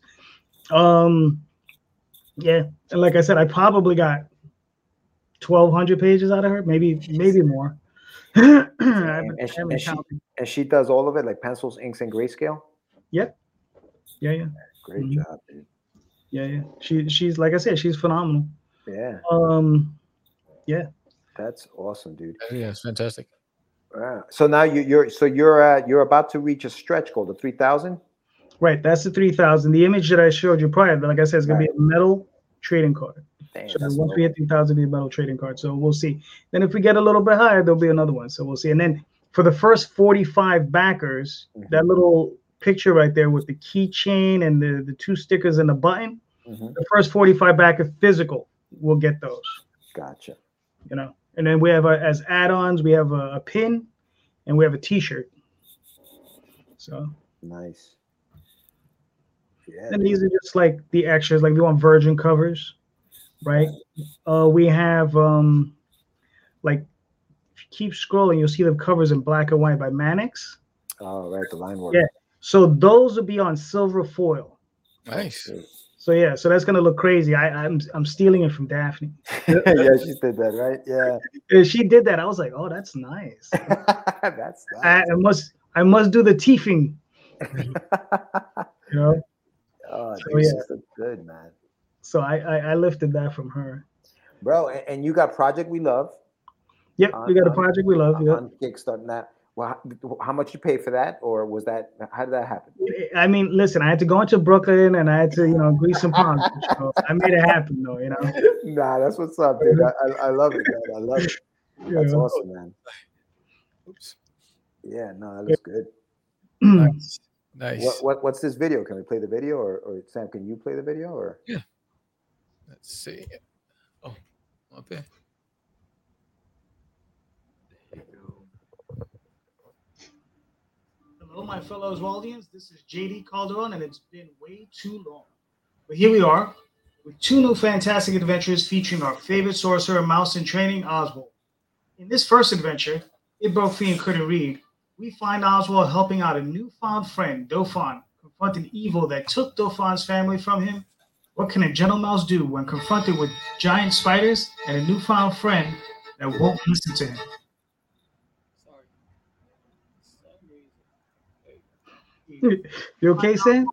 Yeah. And like I said, I probably got 1,200 pages out of her, maybe more. And she does all of it, like pencils, inks, and grayscale? Yep. Yeah. Great job, dude. Yeah. She's like I said, she's phenomenal. Yeah. Yeah. That's awesome, dude. Yeah, it's fantastic. Wow. So now you're about to reach a stretch goal, the 3,000? Right, that's the 3,000. The image that I showed you prior, like I said, is gonna be a metal trading card. Damn, so once we hit 3,000, it'll be a metal trading card. So we'll see. Then if we get a little bit higher, there'll be another one. So we'll see. And then for the first 45 backers, that little picture right there with the keychain and the 2 stickers and the button, the first 45 backer physical will get those. Gotcha. you know. And then we have as add-ons, we have a pin, and we have a T-shirt. So nice. Yeah. And these are just like the extras, like we want virgin covers, right? We have like if you keep scrolling, you'll see the covers in black and white by Mannix. Oh, right, the line work. Yeah. So those will be on silver foil. Nice. So yeah, so that's gonna look crazy. I'm stealing it from Daphne. Yeah, she did that, right? Yeah. If she did that, I was like, oh, that's nice. That's nice. I must do the teething. You know. Oh, So, yeah. That's good, man. So I lifted that from her. Bro, and you got Project We Love. Yep, we got a Project We Love. Yep. On Kickstarter. Now, well, how much you pay for that, or was that? How did that happen? I mean, listen, I had to go into Brooklyn and I had to, grease some palms. So I made it happen, though. Nah, that's what's up, dude. I love it, man. I love it. That's awesome, man. Oops. Yeah, no, that looks good. Nice. Nice. What's this video? Can we play the video, or Sam? Can you play the video, or? Yeah. Let's see. Oh, up there. Hello, my fellow Oswaldians. This is JD Calderon, and it's been way too long. But here we are with two new fantastic adventures featuring our favorite sorcerer, Mouse in Training, Oswald. In this first adventure, It Broke Free and Couldn't Read, we find Oswald helping out a newfound friend, Dauphin, confronting evil that took Dauphin's family from him. What can a gentle mouse do when confronted with giant spiders and a newfound friend that won't listen to him? You okay, Sam?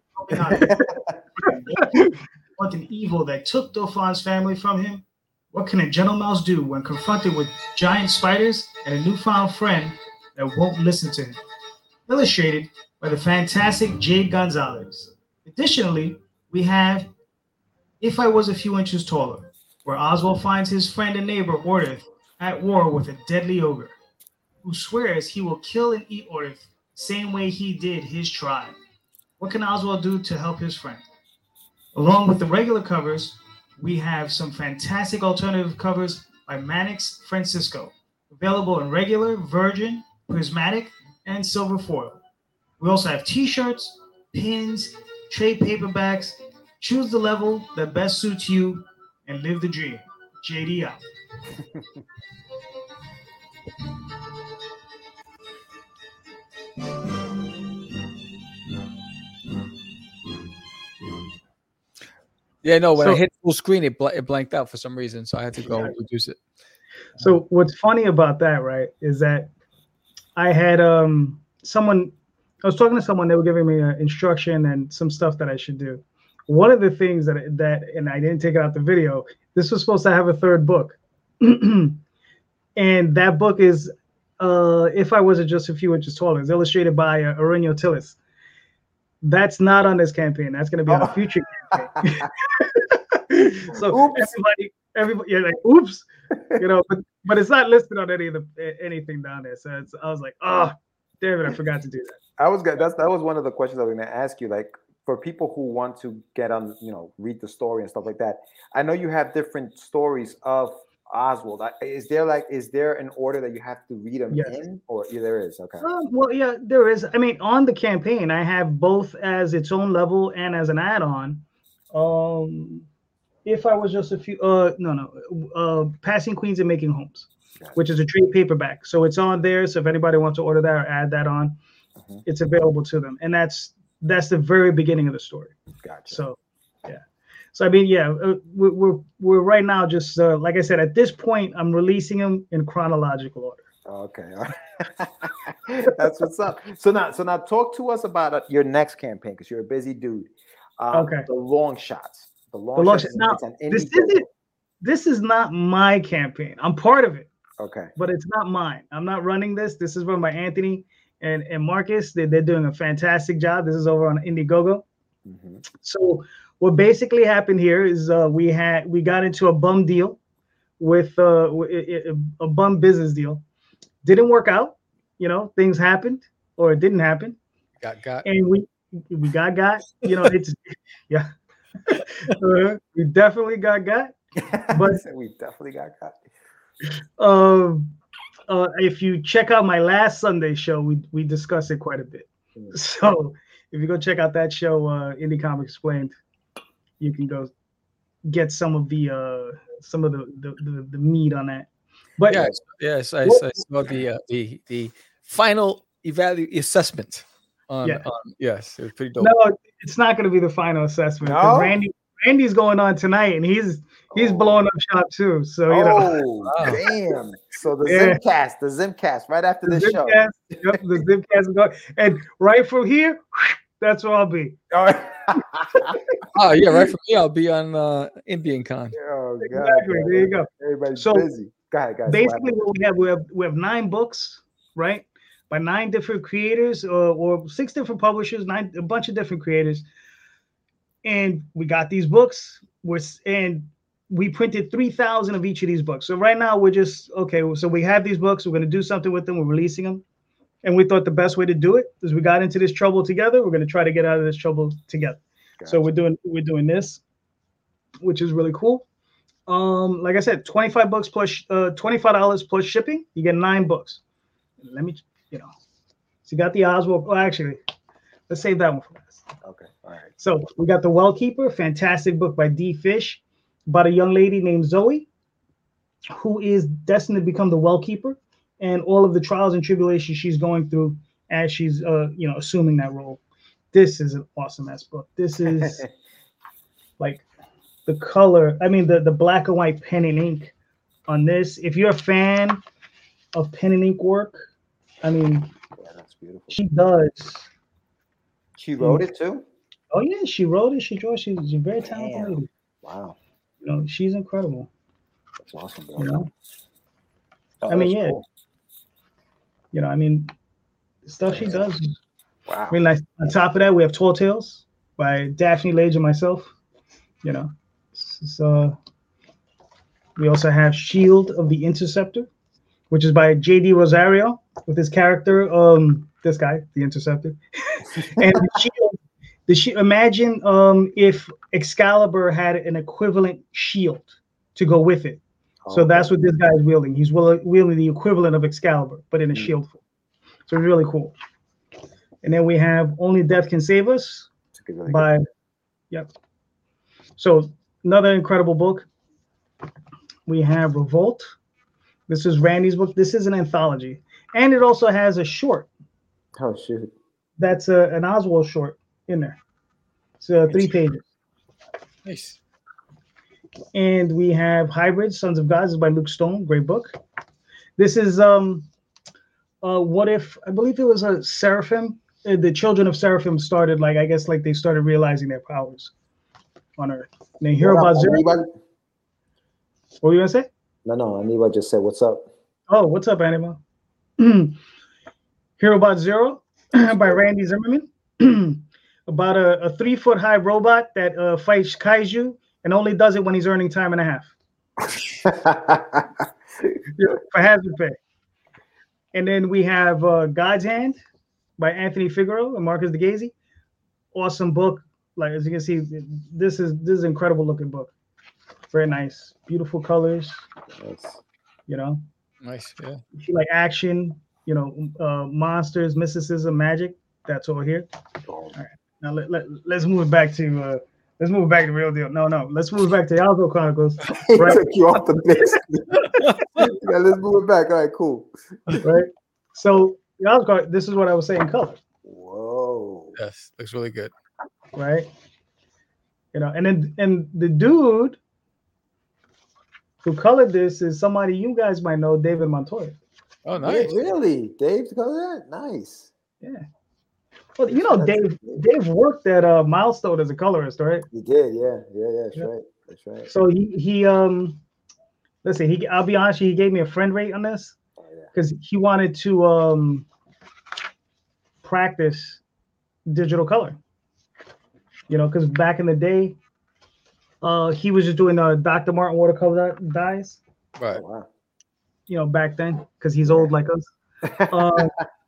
Confronting evil that took Dauphin's family from him. What can a gentle mouse do when confronted with giant spiders and a newfound friend that won't listen to him? Illustrated by the fantastic Jade Gonzalez. Additionally, we have If I Was a Few Inches Taller, where Oswald finds his friend and neighbor Ordith at war with a deadly ogre, who swears he will kill and eat Ordith the same way he did his tribe. What can Oswald do to help his friend? Along with the regular covers, we have some fantastic alternative covers by Mannix Francisco, available in regular, virgin, prismatic, and silver foil. We also have t-shirts, pins, trade paperbacks. Choose the level that best suits you and live the dream. JD out. Yeah, no, when I hit full screen, it blanked out for some reason, so I had to go reduce it. So what's funny about that, right, is that I had someone, I was talking to someone, they were giving me instruction and some stuff that I should do. One of the things that and I didn't take it out the video, this was supposed to have a third book. And that book is If I Was Just a Few Inches Taller. It's illustrated by Aurelio Tillis. That's not on this campaign. That's going to be on a future campaign. So everybody, you're like, oops, but it's not listed on anything down there. So I was like, oh, damn it, I forgot to do that. That was one of the questions I was going to ask you. Like, for people who want to get on, read the story and stuff like that. I know you have different stories of Oswald. Is there an order that you have to read them in, or there is? Okay. Well, yeah, there is. I mean, on the campaign, I have both as its own level and as an add-on. If I Was Just a Few, Passing Queens and Making Homes, which is a trade paperback. So it's on there. So if anybody wants to order that or add that on, it's available to them. And that's the very beginning of the story. Gotcha. So, yeah. So I mean, yeah, we're right now just like I said, at this point, I'm releasing them in chronological order. Okay, all right. That's what's up. So now, talk to us about your next campaign, because you're a busy dude. Okay. The long shots. The long shots. Now, this is not my campaign. I'm part of it. Okay. But it's not mine. I'm not running this. This is run by Anthony and Marcus. They're doing a fantastic job. This is over on Indiegogo. Mm-hmm. So what basically happened here is we got into a bum deal with a bum business deal. Didn't work out. Things happened, or it didn't happen. Got. And we got. It's yeah. We definitely got. But we definitely got. If you check out my last Sunday show, we discuss it quite a bit. So if you go check out that show, Indie Comics Explained, you can go get some of the meat on that. But yes, I saw the final assessment. Yes, it was pretty dope. No, it's not going to be the final assessment. No? Randy's going on tonight, and he's blowing up shop too. So you know. Damn! So the Zimcast, right after this show. Yep, the Zimcast is going, and right from here, that's where I'll be. Oh yeah, right from here I'll be on Indian Con. Oh, God, exactly. There you go. Everybody's busy. Go ahead, guys. Basically, what we have 9 books, right? By 9 different creators, or 6 different publishers, a bunch of different creators. And we got these books, and we printed 3,000 of each of these books. So right now we're just, okay, so we have these books, we're going to do something with them, we're releasing them. And we thought the best way to do it is we got into this trouble together. We're going to try to get out of this trouble together. Gotcha. So we're doing this, which is really cool. Like I said, $25 plus $25 plus shipping. You get 9 books. Let me, so you got the Oswald. Well, actually, let's save that one for last. Okay, all right. So we got the Well Keeper, fantastic book by D. Fish, about a young lady named Zoe, who is destined to become the Well Keeper, and all of the trials and tribulations she's going through as she's assuming that role. This is an awesome ass book. This is like the color. I mean, the black and white pen and ink on this. If you're a fan of pen and ink work, I mean, yeah, that's beautiful. She does. She wrote it too? Oh yeah, she wrote it. She drew it. She's a very talented lady. Wow. She's incredible. That's awesome, bro. I mean, yeah. Cool. I mean, the stuff she does. Wow. I mean, like, on top of that, we have Tall Tales by Daphne Lage and myself. So we also have Shield of the Interceptor, which is by J.D. Rosario with his character, this guy, the Interceptor. And the shield. Imagine if Excalibur had an equivalent shield to go with it. So that's what this guy is wielding. He's wielding the equivalent of Excalibur, but in a shield form. So it's really cool. And then we have Only Death Can Save Us by, yep. So another incredible book. We have Revolt. This is Randy's book. This is an anthology. And it also has a short. Oh, shoot. That's an Oswald short in there. So 3 pages. Nice. And we have Hybrid, Sons of God. This is by Luke Stone. Great book. This is what if, I believe it was a Seraphim. The children of Seraphim started, they started realizing their powers on Earth. And they hear about Zero. What were you going to say? No, Aniba just said, what's up? Oh, what's up, Anima? Hear About Zero by Randy Zimmerman. About a 3-foot-high robot that fights kaiju and only does it when he's earning time and a half. For hazard pay. And then we have God's Hand by Anthony Figueroa and Marcus DeGazi. Awesome book. Like, as you can see, this is an incredible looking book. Very nice. Beautiful colors. Nice. Nice, yeah. If you like action, monsters, mysticism, magic, that's all here. All right. Now let's move it back to the real deal. No, let's move it back to the Algo Chronicles. Right? Took you off the base. Yeah, let's move it back. All right, cool. Right. So this is what I was saying, color. Whoa. Yes, looks really good. Right. And the dude who colored this is somebody you guys might know, David Montoya. Oh, nice. Yeah, really? Dave colored that? Nice. Yeah. Well, Dave worked at Milestone as a colorist, right? He did, yeah. That's right. So he listen, I'll be honest, he gave me a friend rate on this because he wanted to practice digital color. Because back in the day, he was just doing Dr. Martin watercolor dyes. Right. Oh, wow. Back then, because he's old like us.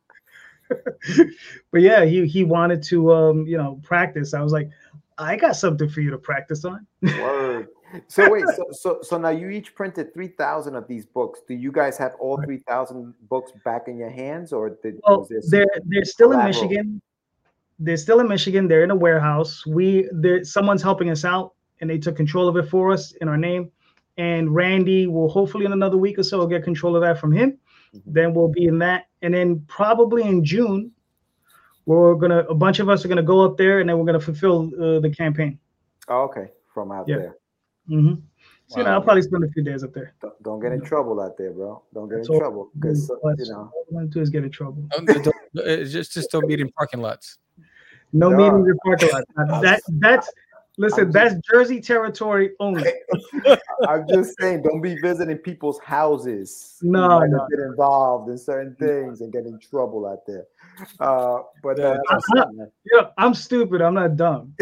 But yeah, he wanted to practice. I was like, I got something for you to practice on. Word. So wait, so now you each printed 3,000 of these books. Do you guys have all 3,000 books back in your hands, or Well, they're still in collateral? Michigan. They're still in Michigan. They're in a warehouse. Someone's helping us out, and they took control of it for us in our name. And Randy will hopefully in another week or so get control of that from him. Then we'll be in that, and then probably in June, a bunch of us are gonna go up there, and then we're gonna fulfill the campaign. Oh, okay, from out there. Mm-hmm. So Wow. I'll probably spend a few days up there. Don't get in trouble out there, bro. Don't get That's in all- trouble, because All I want to do is get in trouble. Just don't meet in parking lots. No No. meetings in parking lots. That's Jersey territory only. I'm just saying, don't be visiting people's houses. No, You might no. have been involved in certain things and get in trouble out there. But Yeah. that's what's up, man. Yeah, I'm stupid. I'm not dumb.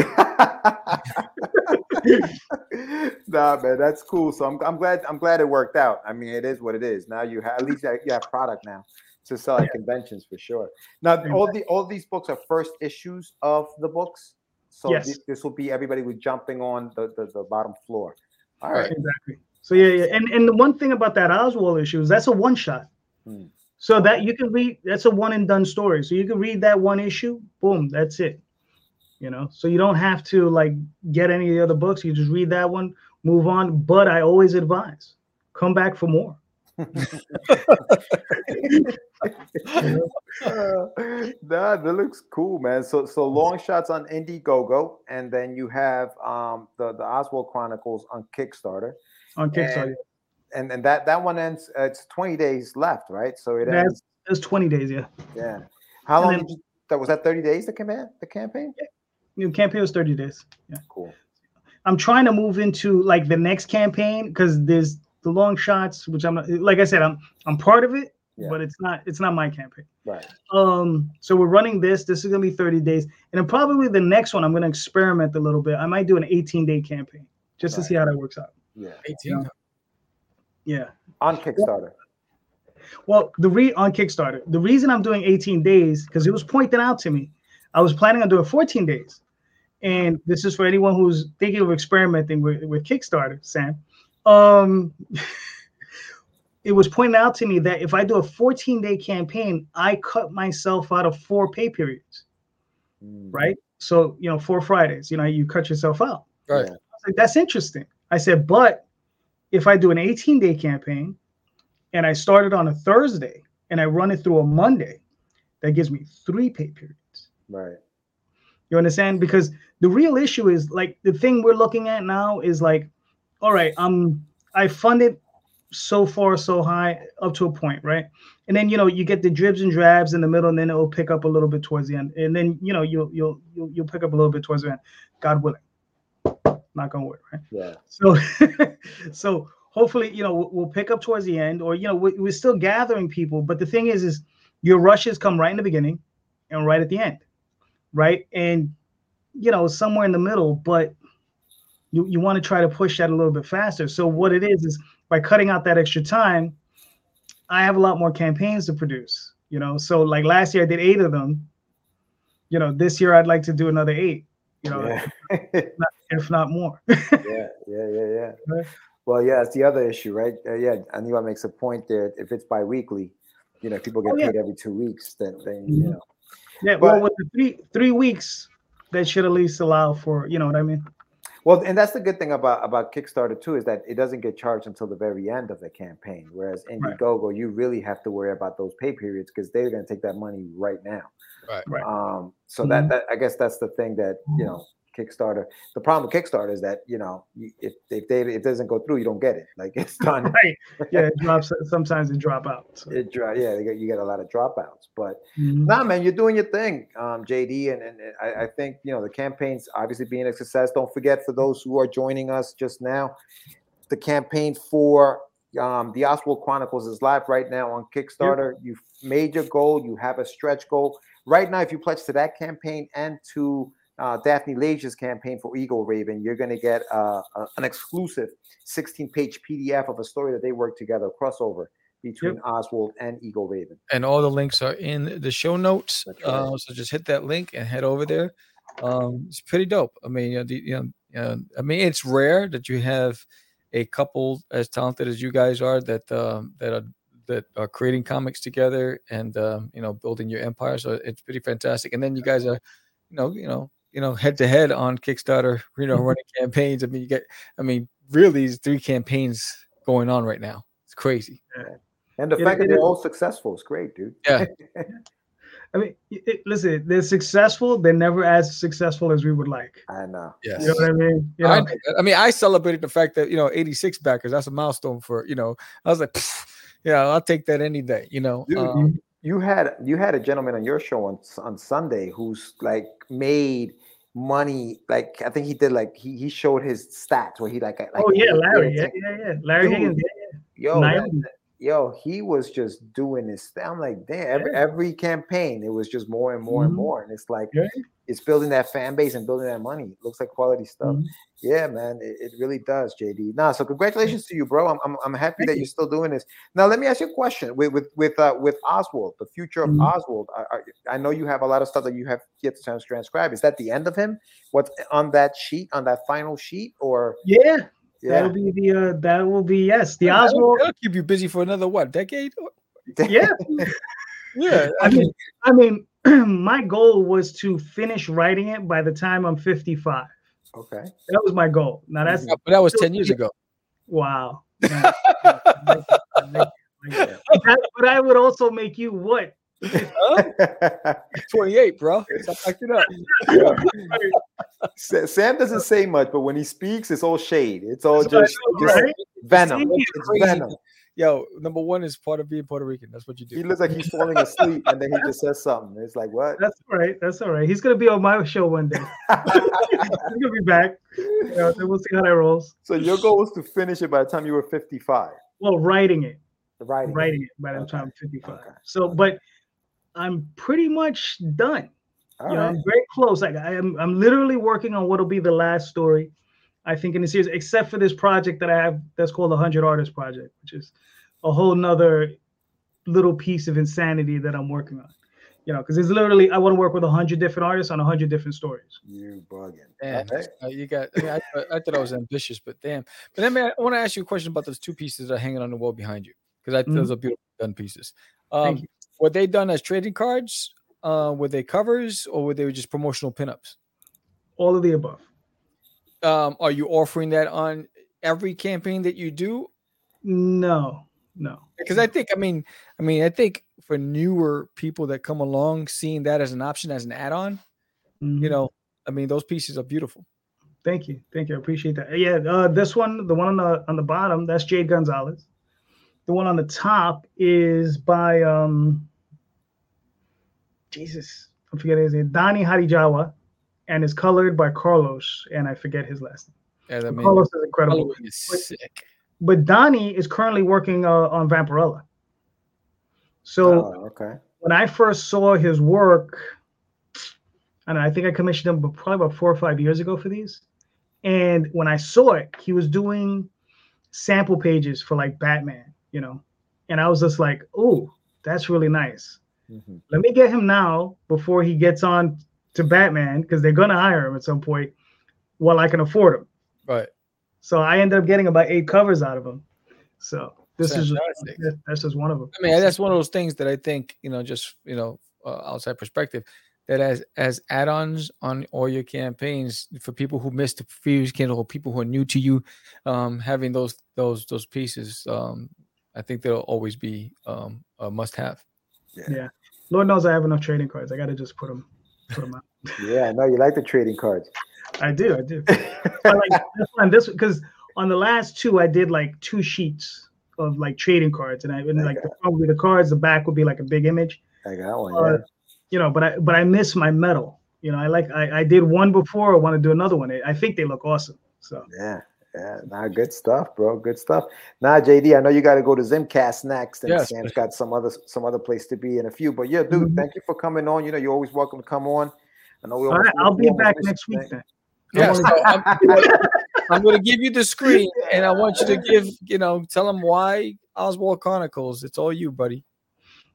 Nah, man, that's cool. So I'm glad it worked out. I mean, it is what it is. Now you have, at least you have product now to sell at conventions for sure. Now all these books are first issues of the books. So Yes. this will be everybody was jumping on the bottom floor. All right. Exactly. So yeah. And the one thing about that Oswald issue is that's a one shot. So that you can read, that's a one and done story. So you can read that one issue, boom, that's it. So you don't have to like get any of the other books. You just read that one, move on. But I always advise, come back for more. Nah, that looks cool, man. So long shots on Indiegogo, and then you have the Oswald Chronicles on Kickstarter. On Kickstarter. And that one ends. It's 20 days left, right? So it ends. That's 20 days, yeah. Yeah. How long then- did that was that 30 days? The campaign? The campaign was 30 days. Yeah. Cool. I'm trying to move into like the next campaign because there's the long shots, which I'm not, like I said, I'm part of it, but it's not my campaign. Right. So we're running this. This is gonna be 30 days, and then probably the next one I'm gonna experiment a little bit. I might do an 18-day campaign just to see how that works out. Yeah. 18. Yeah. On Kickstarter. Well, on Kickstarter, the reason I'm doing 18 days because it was pointed out to me. I was planning on doing 14 days, and this is for anyone who's thinking of experimenting with Kickstarter, Sam. It was pointed out to me that if I do a 14-day campaign, I cut myself out of 4 pay periods, right? So 4 Fridays, you cut yourself out. Right. Yeah. I was like, that's interesting. I said, but if I do an 18-day campaign and I start it on a Thursday and I run it through a Monday, that gives me 3 pay periods. Right. You understand? Because the real issue is like the thing we're looking at now is like, all right, I funded so far so high up to a point, right? And then you get the dribs and drabs in the middle, and then it will pick up a little bit towards the end, and then you'll pick up a little bit towards the end, God willing. Knock on wood, right? Yeah. So hopefully we'll pick up towards the end, or we're still gathering people. But the thing is your rushes come right in the beginning and right at the end, right? And somewhere in the middle, but you want to try to push that a little bit faster. So what it is by cutting out that extra time, I have a lot more campaigns to produce. So like last year I did 8 of them. This year I'd like to do another 8. If not more. Yeah. Well, yeah, it's the other issue, right? Yeah, Anibal makes a point there. If it's bi-weekly, people get paid every 2 weeks, then Yeah, well, with the 3 weeks, that should at least allow for, you know what I mean? Well, and that's the good thing about Kickstarter too, is that it doesn't get charged until the very end of the campaign. Whereas Indiegogo, you really have to worry about those pay periods because they're going to take that money right now. Right. So that I guess that's the thing that Kickstarter. The problem with Kickstarter is that if it doesn't go through, you don't get it. Like it's done. Right. Yeah, it drops. Sometimes it drop out. So. You get a lot of dropouts. But nah, man, you're doing your thing, JD, and I think the campaign's obviously being a success. Don't forget, for those who are joining us just now, the campaign for the Oswald Chronicles is live right now on Kickstarter. Yep. You've made your goal. You have a stretch goal right now. If you pledge to that campaign and to Daphne Leja's campaign for Eagle Raven, you're going to get an exclusive 16-page PDF of a story that they worked together, a crossover between Oswald and Eagle Raven. And all the links are in the show notes. Right. So just hit that link and head over there. It's pretty dope. I mean, I mean, it's rare that you have a couple as talented as you guys are that are creating comics together and building your empire. So it's pretty fantastic. And then you guys are, head to head on Kickstarter, running campaigns. I mean, really, these 3 campaigns going on right now. It's crazy. And the fact that they're all successful is great, dude. Yeah. I mean, listen, they're successful. They're never as successful as we would like. I know. Yes. You know what I mean? I mean, I celebrated the fact that 86 backers. That's a milestone for I was like, I'll take that any day. Dude, you had a gentleman on your show on Sunday who's like made money. Like I think he did he showed his stats where he like oh yeah, Larry, yeah, Larry Higgins, Yo, he was just doing this thing. I'm like, damn, every campaign, it was just more and more and more. And it's like, it's building that fan base and building that money. It looks like quality stuff. Yeah, man, it really does, JD. So congratulations to you, bro. I'm happy that you're still doing this. Now, let me ask you a question. With Oswald, the future of Oswald, I know you have a lot of stuff that you have yet to transcribe. Is that the end of him? What's on that sheet, on that final sheet, or? Yeah. That'll be that will be yes. The Oswald. That'll keep you busy for another decade? Yeah. Yeah. I mean, my goal was to finish writing it by the time I'm 55. Okay. That was my goal. Now but that was 10 years ago. Wow. But I would also make you what? 28, bro. So I backed it up. Sam doesn't say much, but when he speaks, it's all shade. It's all just venom. It's venom. Yo, number one is part of being Puerto Rican. That's what you do. He looks like he's falling asleep, and then he just says something. It's like, what? That's all right. That's all right. He's gonna be on my show one day. He's gonna be back. Then we'll see how that rolls. So your goal was to finish it by the time you were 55. Well, writing it by the time I'm 55. Okay. So, but I'm pretty much done. I'm very close. Like I'm literally working on what'll be the last story, I think, in the series, except for this project that I have that's called the 100 Artists Project, which is a whole nother little piece of insanity that I'm working on. Because it's literally I want to work with 100 different artists on 100 different stories. You bugging. Damn, you got. I thought I was ambitious, but damn. But then, I want to ask you a question about those 2 pieces that are hanging on the wall behind you, because I think those are beautiful done pieces. Thank you. Were they done as trading cards? Were they covers, or were they just promotional pinups? All of the above. Are you offering that on every campaign that you do? No. Because I think, I think for newer people that come along, seeing that as an option, as an add-on, those pieces are beautiful. Thank you. I appreciate that. Yeah, this one, the one on the bottom, that's Jade Gonzalez. The one on the top is by I'm forgetting his name, Donnie Harijawa, and is colored by Carlos, and I forget his last name. Yeah, Carlos is incredible. Sick. But Donnie is currently working on Vampirella. So when I first saw his work, and I think I commissioned him probably about 4 or 5 years ago for these. And when I saw it, he was doing sample pages for like Batman, and I was just like, oh, that's really nice. Mm-hmm. Let me get him now before he gets on to Batman, because they're going to hire him at some point while I can afford him. Right. So I ended up getting about 8 covers out of him. So that's just one of them. I mean, that's one of those things that I think, outside perspective, that as add-ons on all your campaigns, for people who missed the previous campaign, or people who are new to you, having those pieces, I think they'll always be a must-have. Yeah. Lord knows I have enough trading cards. I got to just put them out. Yeah, I know you like the trading cards. I do. I like this because on the last 2, I did like 2 sheets of like trading cards, and probably the cards, the back would be like a big image. I got one. But I miss my metal. I did one before. I want to do another one. I think they look awesome. So yeah. Nah, good stuff, bro. Good stuff. Nah, JD, I know you got to go to Zimcast next, and Sam's got some other place to be in a few. But yeah, dude, thank you for coming on. You're always welcome to come on. I know all right, I'll be back next week then. Yeah, so I'm going to give you the screen, and I want you to tell them why Oswald Chronicles. It's all you, buddy.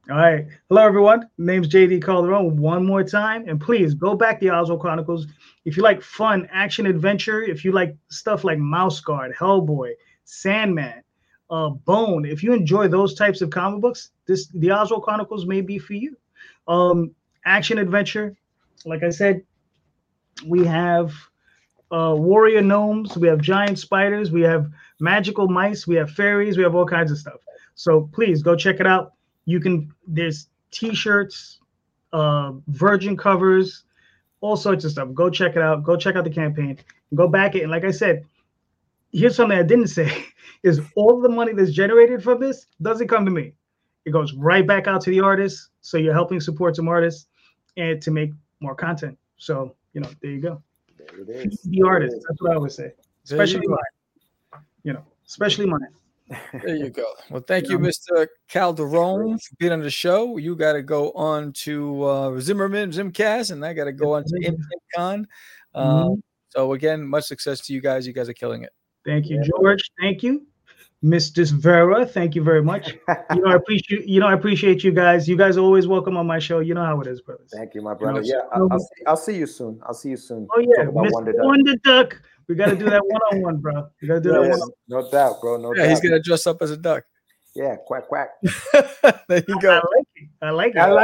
All right. Hello, everyone. Name's JD Calderon one more time. And please go back to the Oswald Chronicles. If you like fun, action, adventure, if you like stuff like Mouse Guard, Hellboy, Sandman, Bone, if you enjoy those types of comic books, the Oswald Chronicles may be for you. Action, adventure, like I said, we have warrior gnomes, we have giant spiders, we have magical mice, we have fairies, we have all kinds of stuff. So please go check it out. There's t-shirts, virgin covers, all sorts of stuff. Go check it out. Go check out the campaign. Go back it. And like I said, here's something I didn't say is all the money that's generated from this doesn't come to me. It goes right back out to the artists. So you're helping support some artists and to make more content. So, there you go. There it is. The artist. That's what I always say. Especially mine. Especially mine. There you go. Well, thank you, Mr. Calderon, for being on the show. You got to go on to Zimmerman, Zimcast, and I got to go on to MCon. So, again, much success to you guys. You guys are killing it. Thank you, George. Thank you. Mr. Vera, thank you very much. I appreciate you guys. You guys are always welcome on my show. You know how it is, brothers. Thank you, my brother. I'll see you soon. Oh yeah, Mr. Wonder Duck. We got to do that one-on-one, bro. We got to do that one-on-one. No doubt, bro. No doubt. He's gonna dress up as a duck. Yeah, quack quack. There you go. I like it. All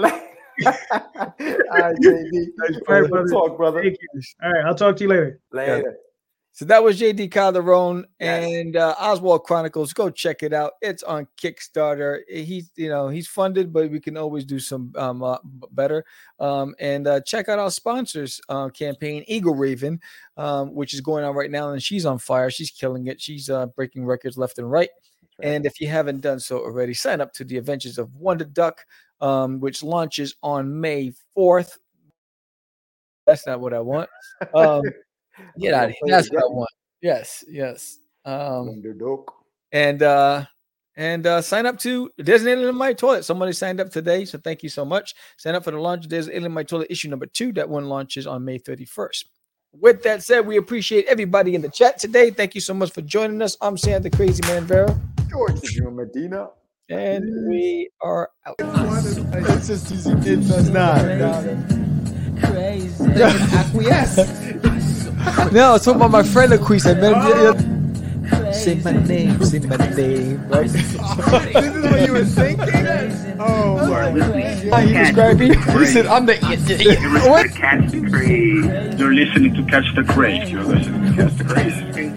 right, JD. All right, brother. Talk, brother. Thank you. All right, I'll talk to you later. Later. Yeah. So that was JD Calderon and Oswald Chronicles. Go check it out. It's on Kickstarter. He's funded, but we can always do some better. And check out our sponsors campaign, Eagle Raven, which is going on right now, and she's on fire. She's killing it. She's breaking records left and right. And if you haven't done so already, sign up to the Adventures of Wonder Duck, which launches on May 4th. That's not what I want. Get out of here. That's what I want. Yes. Wonder Duck. And sign up to There's an Alien in My Toilet. Somebody signed up today, so thank you so much. Sign up for the launch of There's an Alien in My Toilet issue number 2. That one launches on May 31st. With that said, we appreciate everybody in the chat today. Thank you so much for joining us. I'm Sam the Crazy Man Vera. George Medina. And we are out. It's just easy. It does not. Crazy. Acquiesce. No, I was talking about my friend Acquiesce. I met Say my name. Right? This is what you were thinking? Oh, my. He described me. He said, I'm the You're listening to Catch the Craze. You're listening to Catch the Craze. You're listening to Catch the Craze.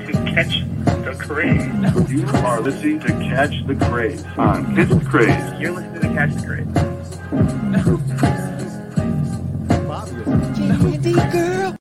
You are listening to Catch the Craze. Catch the Craze. You're listening to Catch the Craze. Candy girl.